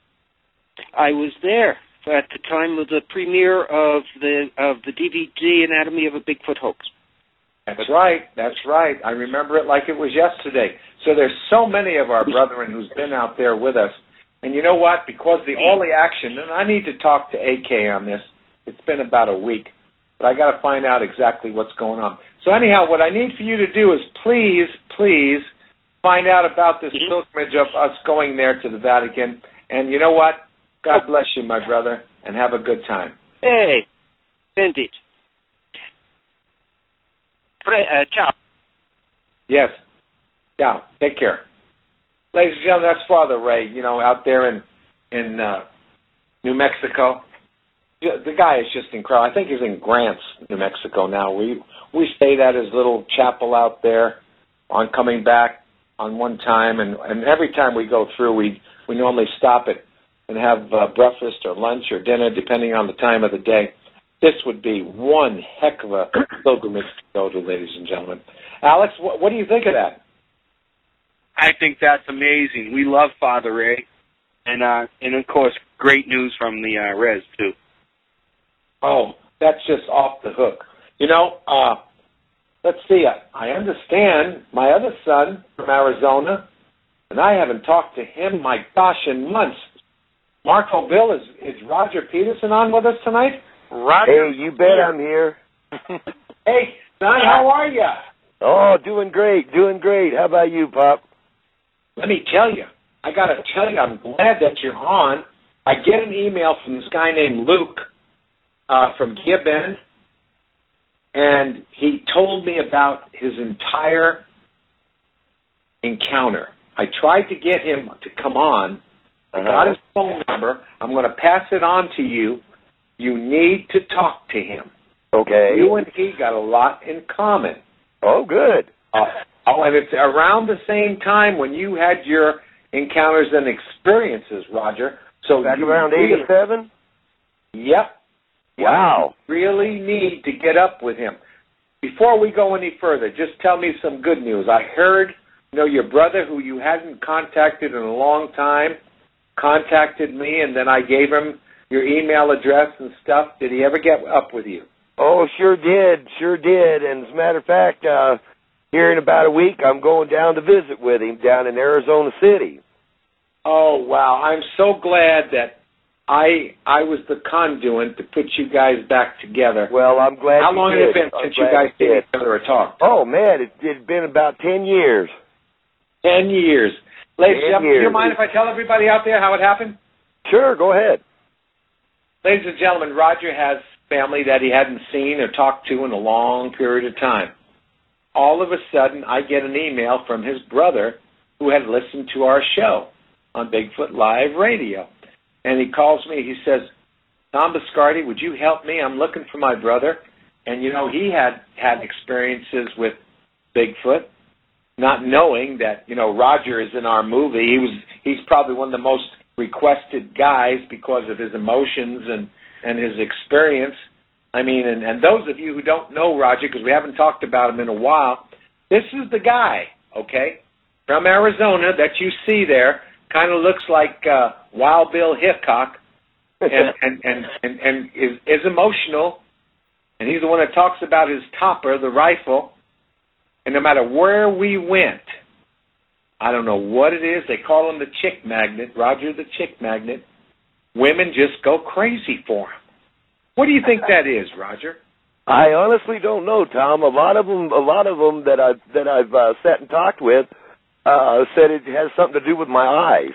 I was there at the time of the premiere of the of the D V D Anatomy of a Bigfoot Hoax. That's right, that's right. I remember it like it was yesterday. So there's so many of our brethren who's been out there with us. And you know what? Because the all the action, and I need to talk to A K on this. It's been about a week, but I got to find out exactly what's going on. So anyhow, what I need for you to do is please, please find out about this mm-hmm. pilgrimage of us going there to the Vatican. And you know what? God bless you, my brother, and have a good time. Hey, indeed. Uh, ciao. Yes. Ciao. Take care. Ladies and gentlemen, that's Father Ray, you know, out there in in uh, New Mexico. The guy is just incredible. I think he's in Grants, New Mexico now. We we stayed at his little chapel out there on coming back on one time, and, and every time we go through, we, we normally stop it and have uh, breakfast or lunch or dinner, depending on the time of the day. This would be one heck of a pilgrimage to go to, ladies and gentlemen. Alex, what, what do you think of that? I think that's amazing. We love Father Ray. And, uh, and of course, great news from the uh, res, too. Oh, that's just off the hook. You know, uh, let's see. I, I understand my other son from Arizona, and I haven't talked to him, my gosh, in months. Marco Bill, is, is Roger Peterson on with us tonight? Roger, hey, you bet I'm here. Hey, son, how are you? Oh, doing great, doing great. How about you, Pop? Let me tell you, I got to tell you, I'm glad that you're on. I get an email from this guy named Luke uh, from Gia Bend, and he told me about his entire encounter. I tried to get him to come on. I Uh-huh. got his phone number. I'm going to pass it on to you. You need to talk to him. Okay. You and he got a lot in common. Oh, good. Uh, oh, and it's around the same time when you had your encounters and experiences, Roger. So Back you around really- eighty-seven? Yep. Wow. You really need to get up with him. Before we go any further, just tell me some good news. I heard, you know, your brother, who you hadn't contacted in a long time, contacted me, and then I gave him your email address and stuff. Did he ever get up with you? Oh, sure did, sure did. And as a matter of fact, uh, here in about a week, I'm going down to visit with him down in Arizona City. Oh, wow. I'm so glad that I I was the conduit to put you guys back together. Well, I'm glad How you long did. has it been I'm since you glad guys you seen did. each other or talked? Oh, man, it, it's been about ten years. Ten years. Ladies and Ten gentlemen, do you years. mind if I tell everybody out there how it happened? Sure, go ahead. Ladies and gentlemen, Roger has family that he hadn't seen or talked to in a long period of time. All of a sudden, I get an email from his brother who had listened to our show on Bigfoot Live Radio. And he calls me, he says, Tom Biscardi, would you help me? I'm looking for my brother. And, you know, he had had experiences with Bigfoot, not knowing that, you know, Roger is in our movie. He was, he's probably one of the most requested guys because of his emotions and, and his experience. I mean, and, and those of you who don't know Roger, because we haven't talked about him in a while, this is the guy, okay, from Arizona that you see there, kind of looks like uh, Wild Bill Hickok, and, and, and, and, and is, is emotional, and he's the one that talks about his topper, the rifle, and no matter where we went, I don't know what it is, they call him the chick magnet, Roger the chick magnet, women just go crazy for him. What do you think that is, Roger? I honestly don't know, Tom. A lot of them, a lot of them that I've that I've uh, sat and talked with, uh, said it has something to do with my eyes.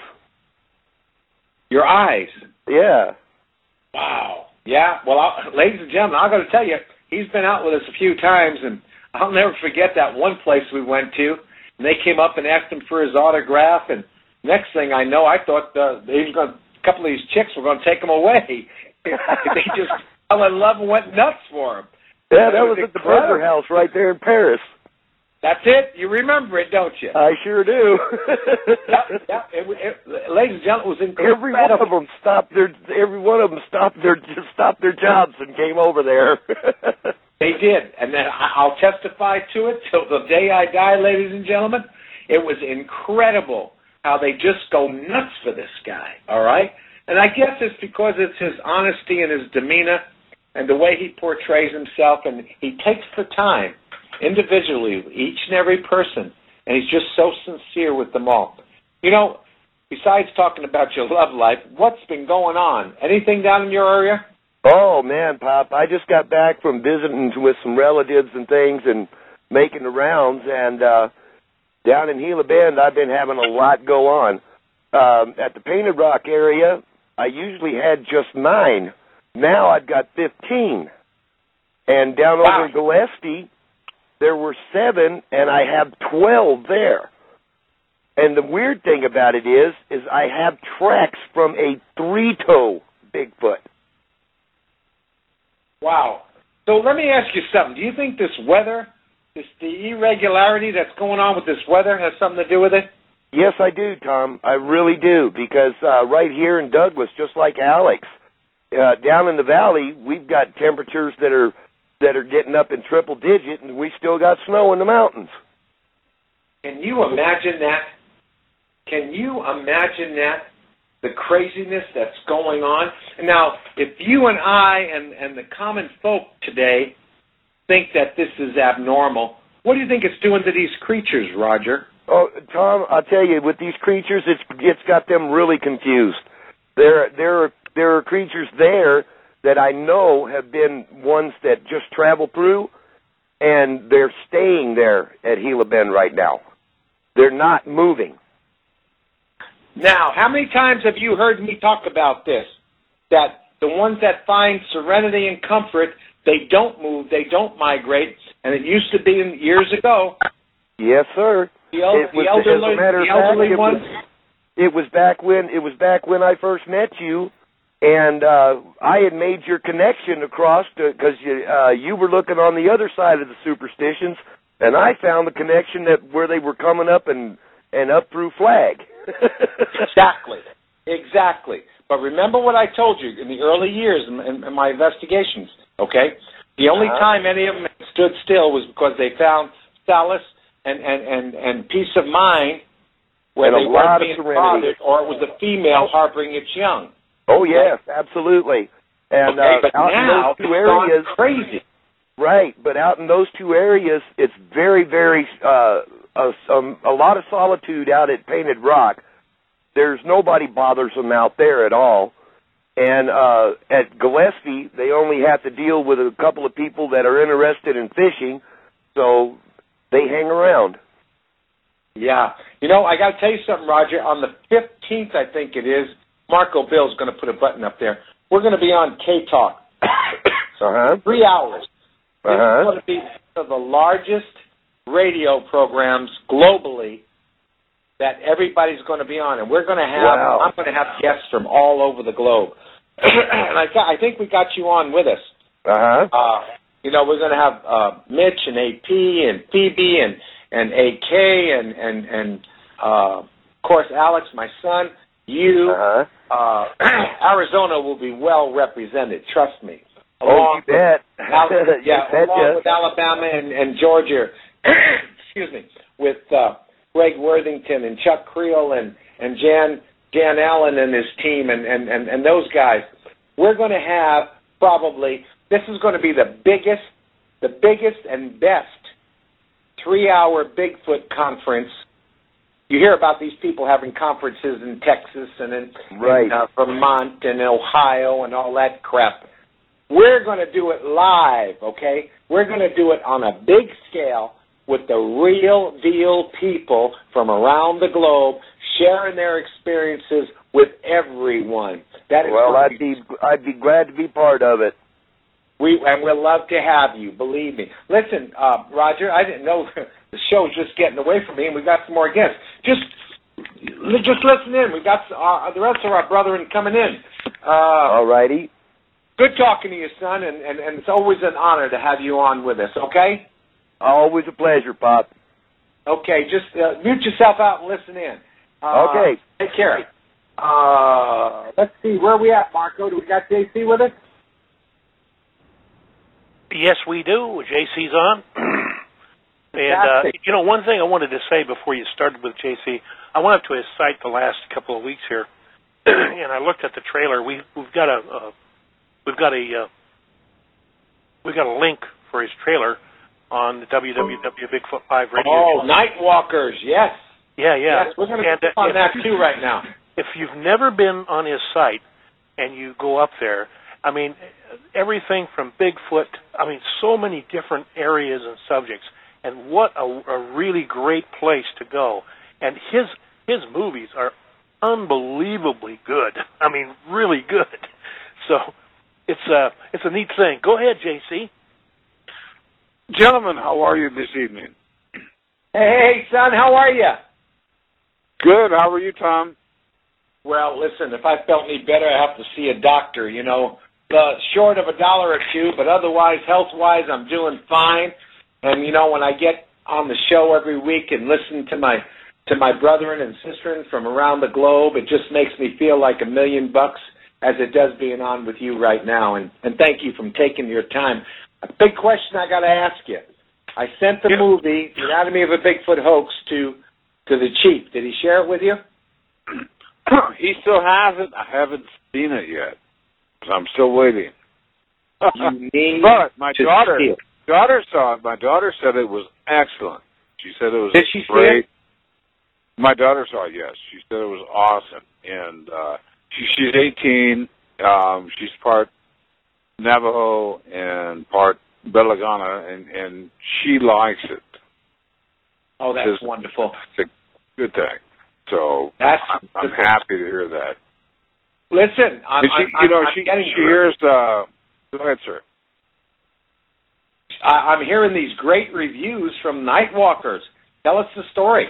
Your eyes? Yeah. Wow. Yeah. Well, I'll, ladies and gentlemen, I'm going to tell you, he's been out with us a few times, and I'll never forget that one place we went to. And they came up and asked him for his autograph, and next thing I know, I thought uh, he was going. A couple of these chicks were going to take him away. They just fell in love and went nuts for him. Yeah, that was at the Burger House right there in Paris. That's it. You remember it, don't you? I sure do. yeah, yeah. It, it, ladies and gentlemen, it was incredible. Every one of them stopped their. Every one of them stopped their just stopped their jobs and came over there. They did, and then I'll testify to it till the day I die, ladies and gentlemen. It was incredible how they just go nuts for this guy. All right. And I guess it's because it's his honesty and his demeanor and the way he portrays himself, and he takes the time individually with each and every person, and he's just so sincere with them all. You know, besides talking about your love life, what's been going on? Anything down in your area? Oh, man, Pop, I just got back from visiting with some relatives and things and making the rounds, and uh, down in Gila Bend, I've been having a lot go on. Um, at the Painted Rock area, I usually had just nine. Now I've got fifteen. And down wow. over in Gillespie, there were seven, and I have twelve there. And the weird thing about it is, is I have tracks from a three-toe Bigfoot. Wow. So let me ask you something. Do you think this weather, this the irregularity that's going on with this weather has something to do with it? Yes, I do, Tom. I really do, because uh, right here in Douglas, just like Alex, uh, down in the valley, we've got temperatures that are that are getting up in triple digit, and we still got snow in the mountains. Can you imagine that? Can you imagine that? The craziness that's going on? Now, if you and I and, and the common folk today think that this is abnormal, what do you think it's doing to these creatures, Roger? Oh, Tom, I'll tell you, with these creatures, it's it's got them really confused. There, there, are, there are creatures there that I know have been ones that just travel through, and they're staying there at Gila Bend right now. They're not moving. Now, how many times have you heard me talk about this? That the ones that find serenity and comfort They don't move. They don't migrate. And it used to be in years ago. Yes, sir. The, el- it was, the elderly, as a matter of the elderly fact, ones. It was, it was back when it was back when I first met you, and uh, I had made your connection across because you uh, you were looking on the other side of the superstitions, and I found the connection that where they were coming up and and up through Flag. Exactly, exactly. But remember what I told you in the early years in, in, in my investigations. Okay, the only uh-huh. time any of them stood still was because they found solace and and and, and peace of mind where and they a weren't lot being of serenity. bothered, or it was a female harboring its young. Oh yes, absolutely. And okay, uh, but out now in those two areas, crazy. Right, but out in those two areas, it's very, very uh, a, um, a lot of solitude out at Painted Rock. There's nobody bothers them out there at all. And uh, at Gillespie, they only have to deal with a couple of people that are interested in fishing, so they hang around. Yeah. You know, I got to tell you something, Roger. On the fifteenth, I think it is, Marco Bill's going to put a button up there. We're going to be on K-Talk. uh-huh. Three hours. Uh-huh. This is going to be one of the largest radio programs globally that everybody's going to be on. And we're going to have, wow. I'm going to have guests from all over the globe. And I, th- I think we got you on with us. Uh-huh. Uh, you know, we're going to have uh, Mitch and A P and Phoebe and, and A K and, and, and uh, of course, Alex, my son, you. Uh-huh. Uh, Arizona will be well represented, trust me. Along oh, you bet. With, Al- yeah, bet along you. with Alabama and, and Georgia, excuse me, with uh, Greg Worthington and Chuck Creel and, and Jan Jan Allen and his team and, and, and, and those guys. We're going to have probably, this is going to be the biggest, the biggest and best three-hour Bigfoot conference. You hear about these people having conferences in Texas and in, right. in uh, Vermont and Ohio and all that crap. We're going to do it live, okay? We're going to do it on a big scale with the real deal people from around the globe sharing their experiences with everyone. That is well, I'd be I'd be glad to be part of it. We and we'll love to have you. Believe me. Listen, uh, Roger, I didn't know the show's just getting away from me, and we got some more guests. Just just listen in. We got uh, the rest of our brethren coming in. Uh, All righty. Good talking to you, son, and, and, and it's always an honor to have you on with us, okay? Always a pleasure, Pop. Okay, just uh, mute yourself out and listen in. Uh, okay. Take care. Uh, let's see, where are we at, Marco? Do we got J C with us? Yes, we do. J C's on. And, uh, you know, one thing I wanted to say before you started with J C, I went up to his site the last couple of weeks here, and I looked at the trailer. We, we've got a... Uh, We've got a uh, we've got a link for his trailer on the W W W Bigfoot Live radio Oh, show. Nightwalkers, yes. Yeah, yeah. Yes, we're going to and, be uh, on that too right now. If you've never been on his site and you go up there, I mean, everything from Bigfoot, I mean, so many different areas and subjects, and what a, a really great place to go. And his his movies are unbelievably good. I mean, really good. So it's a it's a neat thing. Go ahead, J C. Gentlemen, how are you this evening? Hey, son, how are you? Good. How are you, Tom? Well, listen, if I felt any better, I have to see a doctor, you know. Uh, short of a dollar or two, but otherwise, health-wise, I'm doing fine. And, you know, when I get on the show every week and listen to my to my brethren and sisters from around the globe, it just makes me feel like a million bucks, as it does being on with you right now. And, and thank you for taking your time. A big question I got to ask you. I sent the yeah. movie, The Anatomy of a Bigfoot Hoax, to to the chief. Did he share it with you? He still has it. I haven't seen it yet. So I'm still waiting. You need but my to daughter, see it. daughter saw it. My daughter said it was excellent. She said it was Did she great. See it? My daughter saw it, yes. She said it was awesome. And uh, she, she's eighteen. Um, she's part Navajo and part Belagana, and, and she likes it. Oh, that's it's, wonderful. It's a good thing. So that's I'm, I'm happy to hear that. Listen, I'm, she, I'm, you know, I'm she, getting she hears. Uh, go ahead, sir. I, I'm hearing these great reviews from Nightwalkers. Tell us the story.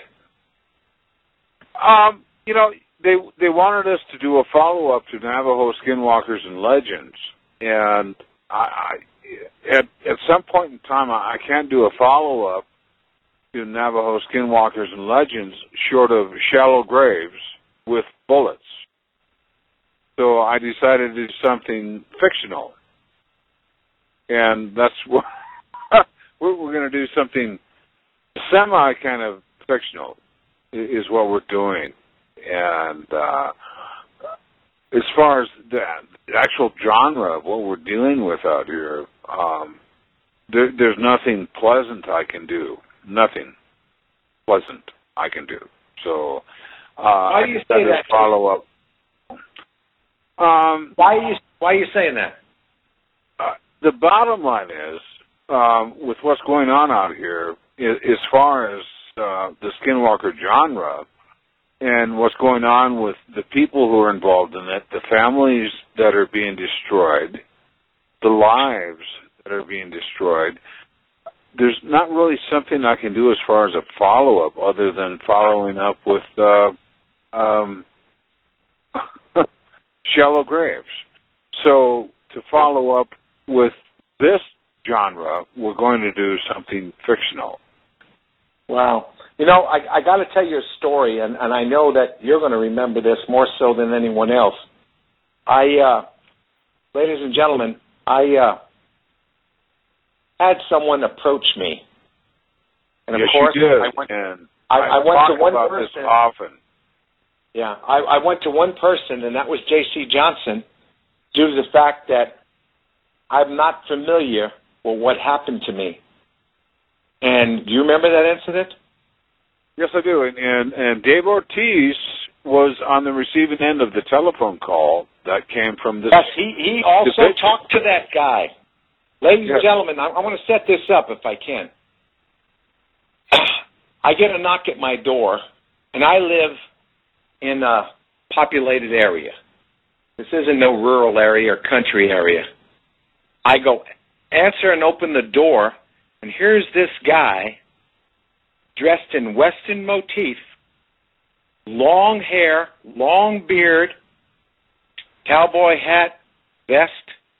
Um, you know, they they wanted us to do a follow-up to Navajo Skinwalkers and Legends, and I, I at at some point in time, I, I can't do a follow-up to Navajo Skinwalkers and Legends short of Shallow Graves with bullets. So I decided to do something fictional, and that's what we're, we're going to do. Something semi kind of fictional is what we're doing. And uh, as far as the actual genre of what we're dealing with out here, um, there, there's nothing pleasant I can do. Nothing pleasant I can do. So uh, why do you say that? Follow up. Um, why are you Why are you saying that? Uh, the bottom line is, um, with what's going on out here, is, as far as uh, the Skinwalker genre, and what's going on with the people who are involved in it, the families that are being destroyed, the lives that are being destroyed, there's not really something I can do as far as a follow-up other than following up with uh, um, Shallow Graves. So to follow up with this genre, we're going to do something fictional. Wow. You know, I, I got to tell you a story, and, and I know that you're going to remember this more so than anyone else. I, uh, ladies and gentlemen, I uh, had someone approach me, and of yes, course, you did. I went. And I, I went talk to one about person. This often. Yeah, I, I went to one person, and that was J C Johnson, due to the fact that I'm not familiar with what happened to me. And do you remember that incident? Yes, I do. And, and, and Dave Ortiz was on the receiving end of the telephone call that came from this. Yes, he, he also division. talked to that guy. Ladies yes. and gentlemen, I, I want to set this up if I can. I get a knock at my door, and I live in a populated area. This isn't no rural area or country area. I go answer and open the door, and here's this guy dressed in Western motif, long hair, long beard, cowboy hat, vest,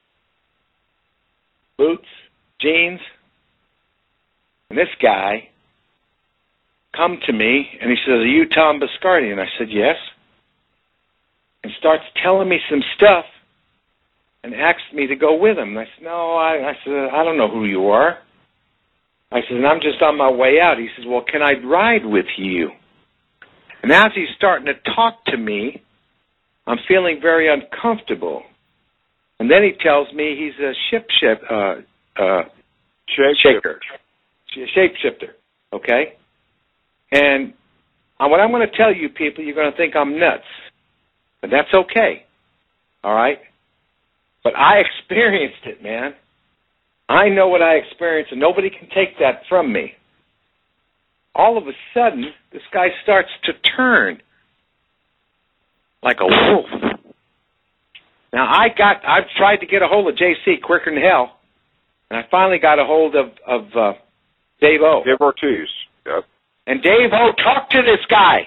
boots, jeans. And this guy come to me, and he says, "Are you Tom Biscardi?" And I said, "Yes." And starts telling me some stuff and asked me to go with him. And I said, "No," I, I said, "I don't know who you are." I said, "And I'm just on my way out." He says, "Well, can I ride with you?" And as he's starting to talk to me, I'm feeling very uncomfortable. And then he tells me he's a ship ship uh, uh, shaker, shapeshifter. Okay, and uh, what I'm going to tell you people, you're going to think I'm nuts, but that's okay. All right, but I experienced it, man. I know what I experienced, and nobody can take that from me. All of a sudden, this guy starts to turn like a wolf. Now, I got, I've tried to get a hold of J C quicker than hell, and I finally got a hold of, of uh, Dave O. Dave Ortiz, yep. And Dave O talked to this guy.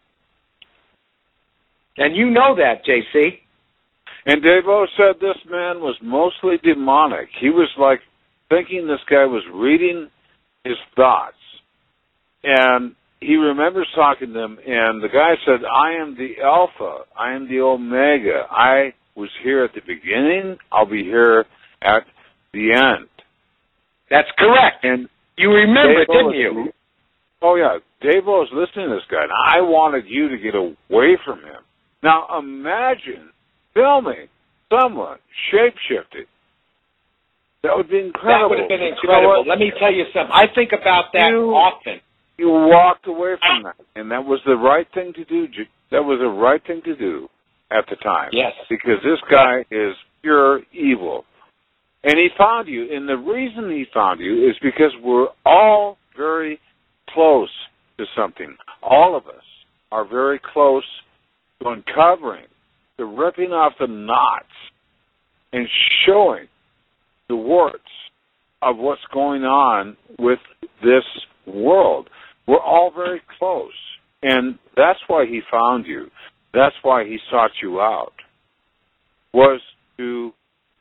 And you know that, J C. And Dave O said this man was mostly demonic. He was like thinking this guy was reading his thoughts. And he remembers talking to him, and the guy said, "I am the Alpha. I am the Omega. I was here at the beginning. I'll be here at the end." That's correct. And you remember, Dave-O didn't was, you? Oh, yeah. Dave O was listening to this guy, and I wanted you to get away from him. Now, imagine filming someone shape-shifted. That would be incredible. That would have been incredible. You know, let me tell you something. I think about that you, often. You walked away from that, and that was the right thing to do. That was the right thing to do at the time. Yes. Because this guy is pure evil. And he found you, and the reason he found you is because we're all very close to something. All of us are very close to uncovering, to ripping off the knots and showing the warts of what's going on with this world. We're all very close. And that's why he found you. That's why he sought you out, was to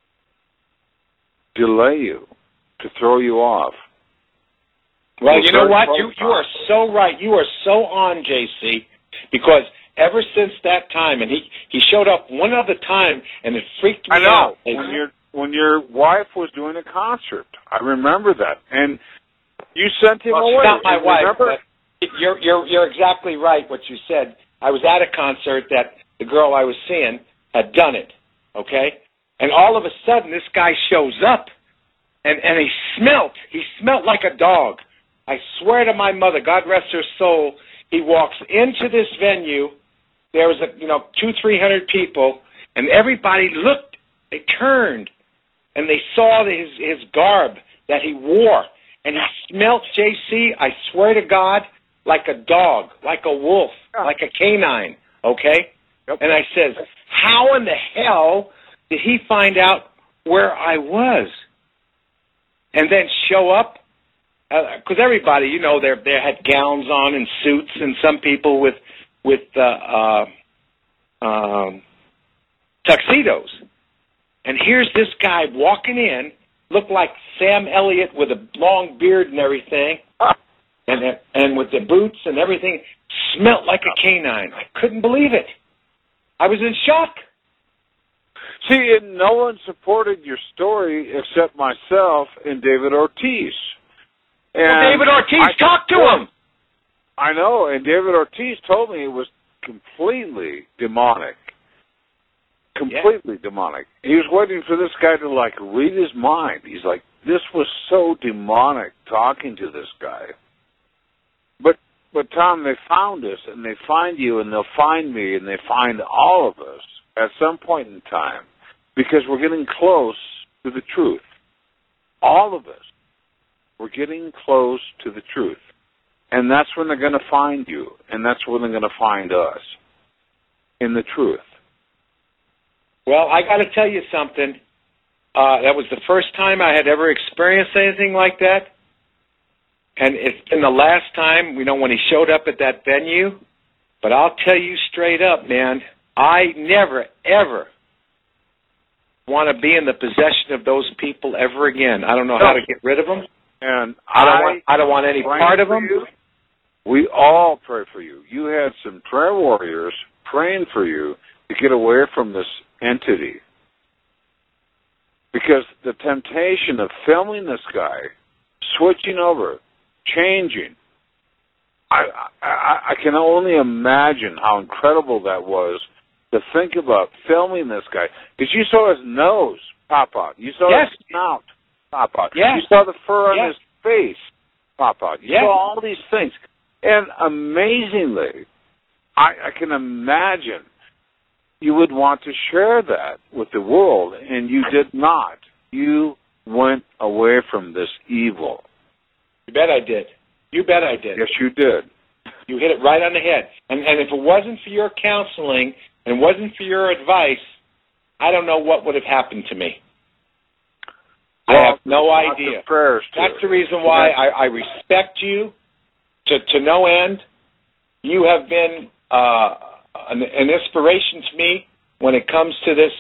delay you, to throw you off. Well, We're you know very what? close You you on. are so right. You are so on, J C, because ever since that time, and he, he showed up one other time, and it freaked me I know. out. When your when your wife was doing a concert, I remember that, and you sent him Well, away. she's not my And wife, remember? but you're you're you're exactly right. What you said. I was at a concert that the girl I was seeing had done it. Okay, and all of a sudden, this guy shows up, and and he smelt. He smelt like a dog. I swear to my mother, God rest her soul. He walks into this venue. There was a you know two three hundred people, and everybody looked. They turned, and they saw his his garb that he wore, and he smelt, J C, I swear to God, like a dog, like a wolf, like a canine. Okay, yep. And I says, how in the hell did he find out where I was, and then show up? Because uh, everybody, you know, they they had gowns on and suits, and some people with with uh, uh, um, tuxedos. And here's this guy walking in, looked like Sam Elliott with a long beard and everything, and and with the boots and everything, smelt like a canine. I couldn't believe it. I was in shock. See, and no one supported your story except myself and David Ortiz. And well, David Ortiz, I, talk to him. I know, and David Ortiz told me it was completely demonic. Completely yeah. demonic. He was waiting for this guy to, like, read his mind. He's like, this was so demonic, talking to this guy. But, but Tom, they found us, and they find you, and they'll find me, and they find all of us at some point in time, because we're getting close to the truth. All of us. We're getting close to the truth. And that's when they're going to find you, and that's when they're going to find us, in the truth. Well, I got to tell you something. Uh, that was the first time I had ever experienced anything like that. And it's been the last time, you know, when he showed up at that venue. But I'll tell you straight up, man, I never, ever want to be in the possession of those people ever again. I don't know how to get rid of them. And I don't I, want, I don't want any part of them. You. We all pray for you. You had some prayer warriors praying for you to get away from this entity. Because the temptation of filming this guy, switching over, changing, I, I, I can only imagine how incredible that was to think about filming this guy. Because you saw his nose pop out. You saw yes. his snout pop out. Yes. You saw the fur yes. on his face pop out. You yes. saw all these things. And amazingly, I, I can imagine you would want to share that with the world, and you did not. You went away from this evil. You bet I did. You bet I did. Yes, you did. You hit it right on the head. And, and if it wasn't for your counseling and wasn't for your advice, I don't know what would have happened to me. Well, I have no idea. Prayers That's the reason why I, I respect you to, to no end. You have been uh, an, an inspiration to me when it comes to this,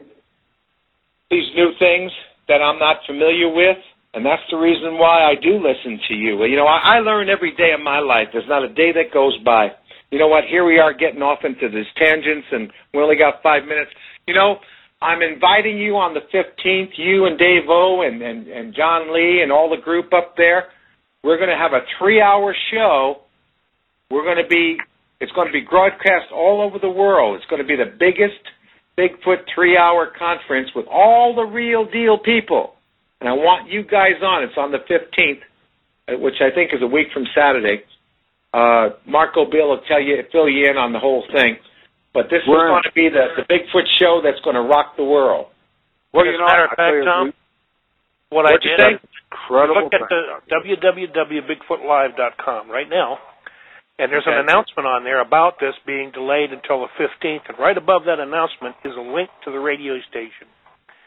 these new things that I'm not familiar with, and that's the reason why I do listen to you. You know, I, I learn every day of my life. There's not a day that goes by. You know what? Here we are getting off into these tangents, and we only got five minutes. You know, I'm inviting you on the fifteenth, you and Dave O and, and, and John Lee and all the group up there. We're going to have a three-hour show. We're going to be, it's going to be broadcast all over the world. It's going to be the biggest Bigfoot three-hour conference with all the real deal people. And I want you guys on. It's on the fifteenth, which I think is a week from Saturday. Uh, Marco Bill will tell you, fill you in on the whole thing. But this We're is going to be the, the Bigfoot show that's going to rock the world. Well, As a matter of fact, Tom, what I did, I look at the w w w dot bigfoot live dot com right now, and there's an announcement on there about this being delayed until the fifteenth, and right above that announcement is a link to the radio station.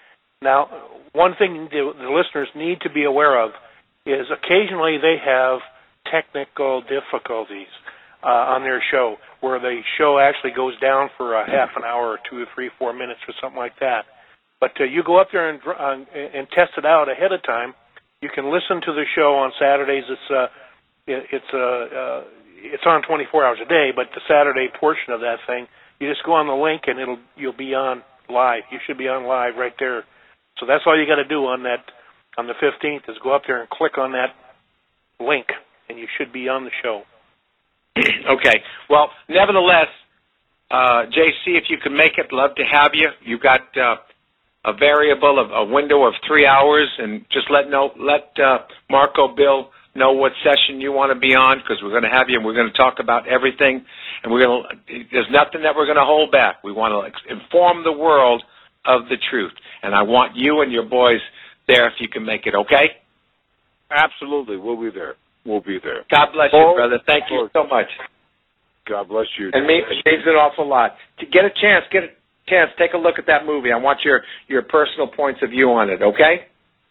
Now, one thing the, the listeners need to be aware of is occasionally they have technical difficulties uh, on their show, where the show actually goes down for a half an hour or two or three, four minutes or something like that. But uh, you go up there and, uh, and test it out ahead of time. You can listen to the show on Saturdays. It's uh, it, it's uh, uh, it's on twenty-four hours a day, but the Saturday portion of that thing, you just go on the link and it'll you'll be on live. You should be on live right there. So that's all you got to do on that on the fifteenth is go up there and click on that link, and you should be on the show. Okay. Well, nevertheless, uh, J C, if you can make it, love to have you. You got uh, a variable of a window of three hours, and just let know let uh, Marco Bill know what session you want to be on, because we're going to have you, and we're going to talk about everything. And we're going to. There's nothing that we're going to hold back. We want to inform the world of the truth, and I want you and your boys there if you can make it. Okay? Absolutely, we'll be there. We'll be there. God bless you, brother. Thank you so much. God bless you. And me, it means an awful lot. To get a chance, get a chance, take a look at that movie. I want your, your personal points of view on it, okay?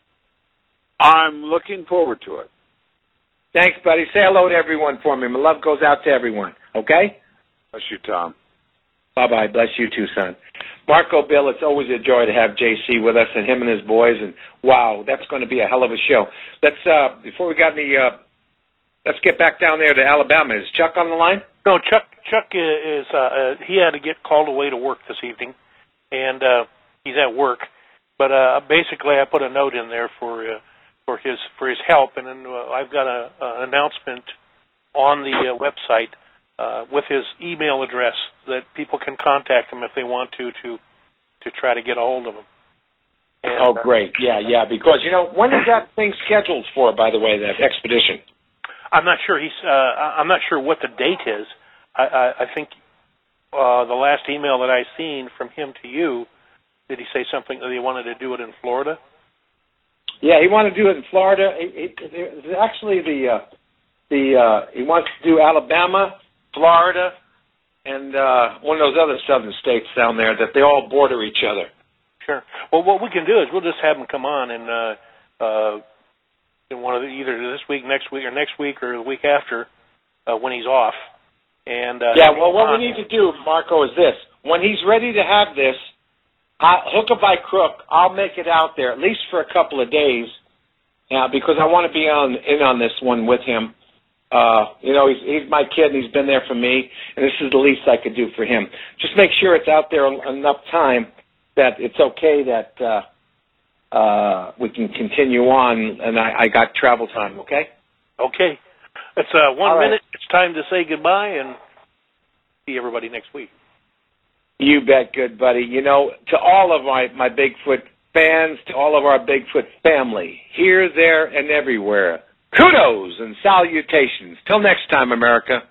I'm looking forward to it. Thanks, buddy. Say hello to everyone for me. My love goes out to everyone, okay? Bless you, Tom. Bye-bye. Bless you too, son. Marco Bill, it's always a joy to have J C with us and him and his boys. And, wow, that's going to be a hell of a show. Let's, uh, before we got any, uh, let's get back down there to Alabama. Is Chuck on the line? No, Chuck Chuck is, uh, uh, he had to get called away to work this evening, and uh, he's at work. But uh, basically I put a note in there for uh, for his for his help, and then uh, I've got a, an announcement on the uh, website uh, with his email address that people can contact him if they want to to, to try to get a hold of him. And, oh, great. Yeah, yeah, because, you know, when is that thing scheduled for, by the way, that expedition? I'm not sure he's. Uh, I'm not sure what the date is. I, I, I think uh, the last email that I seen from him to you, did he say something that he wanted to do it in Florida? Yeah, he wanted to do it in Florida. It, it, it, actually, the uh, the uh, he wants to do Alabama, Florida, and uh, one of those other southern states down there that they all border each other. Sure. Well, what we can do is we'll just have him come on and. Uh, uh, one of the, either this week, next week, or next week, or the week after, uh, when he's off. And uh, yeah, well, what we need to do, Marco, is this: when he's ready to have this, I, hook or by crook, I'll make it out there at least for a couple of days, now because I want to be on in on this one with him. Uh, you know, he's, he's my kid, and he's been there for me, and this is the least I could do for him. Just make sure it's out there enough time that it's okay that. Uh, Uh, we can continue on, and I, I got travel time, okay? Okay. It's uh, one All right. minute. It's time to say goodbye and see everybody next week. You bet, good buddy. You know, to all of my, my Bigfoot fans, to all of our Bigfoot family, here, there, and everywhere, kudos and salutations. Till next time, America.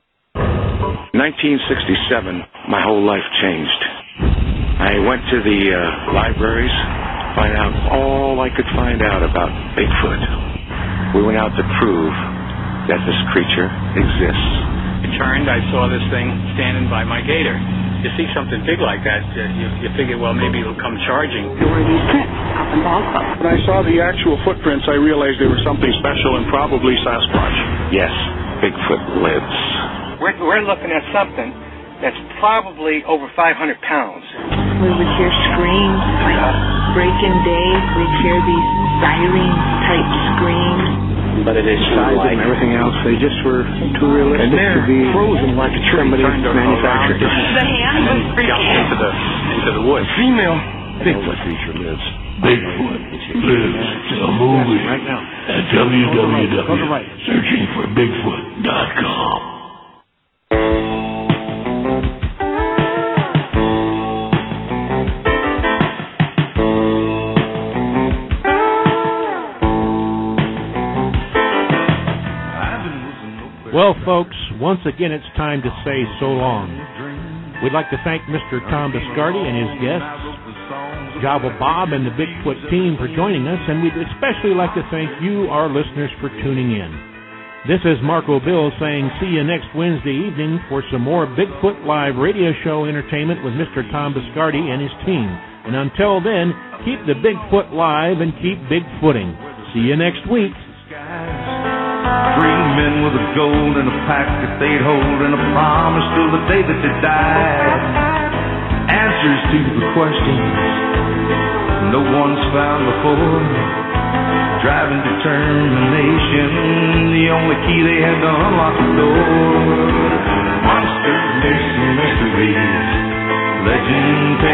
nineteen sixty-seven, my whole life changed. I went to the uh, libraries, find out all I could find out about Bigfoot. We went out to prove that this creature exists. I turned, I saw this thing standing by my gator. You see something big like that, uh, you, you figure, well, maybe it'll come charging. There were these prints up in Baltimore. When I saw the actual footprints, I realized they were something special and probably Sasquatch. Yes, Bigfoot lives. We're, we're looking at something that's probably over five hundred pounds. We would hear screams like break in day. We'd hear these siren-type screams. But it is Size and everything else, they just were too realistic to be frozen like a tree manufactured. The hand was freaking into the, into the woods. Female Bigfoot creature lives. Bigfoot lives. The movie Right now. at w w w dot searching for bigfoot dot com. Well, folks, once again, it's time to say so long. We'd like to thank Mister Tom Biscardi and his guests, Java Bob and the Bigfoot team for joining us, and we'd especially like to thank you, our listeners, for tuning in. This is Marco Bill saying see you next Wednesday evening for some more Bigfoot Live radio show entertainment with Mister Tom Biscardi and his team. And until then, Keep the Bigfoot live and keep Bigfooting. See you next week. Three men with a gold and a pack that they'd hold and a promise till the day that they died. Answers to the questions no one's found before. Driving determination, the only key they had to unlock the door. Monsters, myths, and mysteries, legend